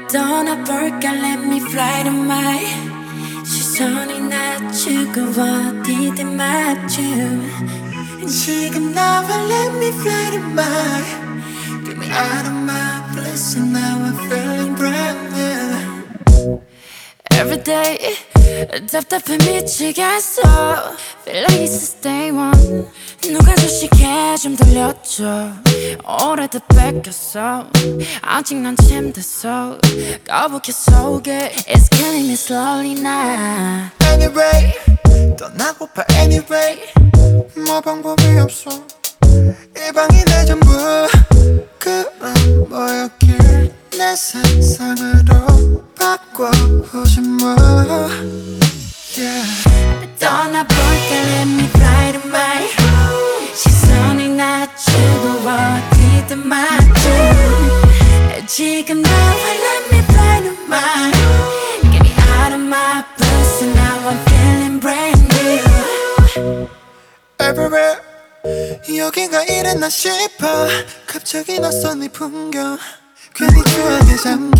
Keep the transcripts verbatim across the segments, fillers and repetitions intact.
떠나볼까 let me fly to my 시선이 낮추고 어디든 맞춤 지금 나와 let me fly to my Get me out of my bliss and now I'm feeling brand new Every day 답답해 미치겠어 Feel like it's a day one 누가 주식해 좀 들려줘 오래돼 뺏겼어 아직 난 침대서 거북해 속에 It's killing me slowly now Anyway 떠나고파 anyway 뭐 방법이 없어 이 방이 내 전부 그럼 뭐였길 내 세상으로 바꿔보지 뭐 yeah. 떠나볼까 let me fly to my 시선이 낮추고 어디든 맞춤 지금 나와 let me fly to my Get me out of my blues and now I'm feeling brand new Everywhere 여긴가 이랬나 싶어 갑자기 낯선 이 풍경 괜히 추억에 잠겨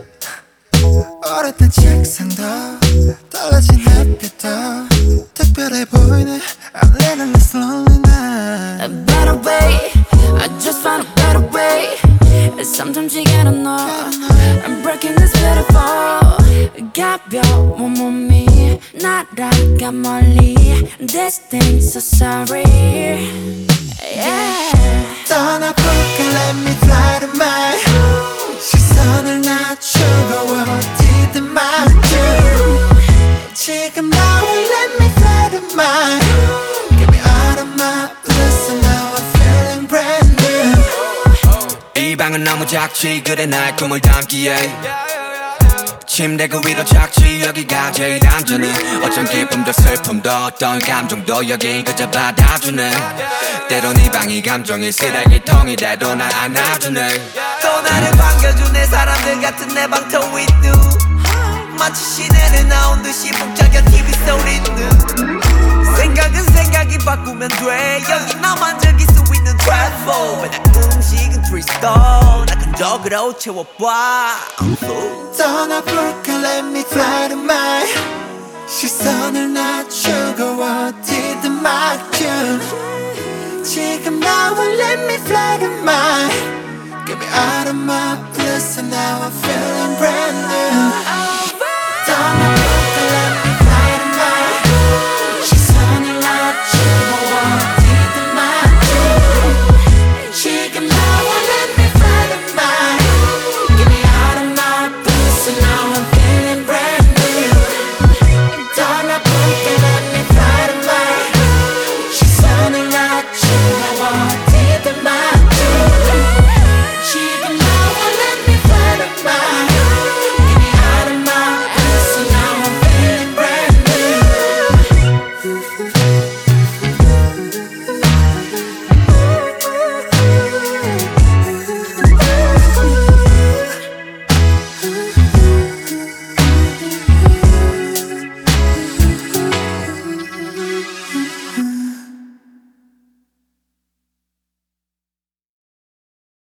오래된 책상도 달라진 햇빛도 특별해 보이네 I'm living this lonely night A better way I just found a better way Sometimes you gotta know I'm breaking this beautiful 가벼운 몸이 날아가 멀리 This thing's so sorry yeah. 떠나볼까 let me fly to my 시선을 낮추고 어디든 맞춤 지금 나와 let me fly to my Get me out of my bliss and now I'm feeling brand new 이 방은 너무 작지 그래 날 꿈을 담기에 침대 그 위로 작지 여기가 제일 안전해 어쩜 기쁨도 슬픔도 어떤 감정도 여긴 그저 받아주네 때론 이 방이 감정의 쓰레기통이 돼도 날 안아주네 또 나를 반겨주네 사람들 같은 내 방터 with you 마치 시내를 나온 듯이 복잡한 티비 소리는 생각은 생각이 바꾸면 돼 여기 나만 즐길 수 있는 트래플 맨날 음식은 three star 나 근적으로 채워봐 떠나볼까 let me fly to my 시선을 낮추고 어디든 맞춤 지금 나와 let me fly to my Get me out of my bliss and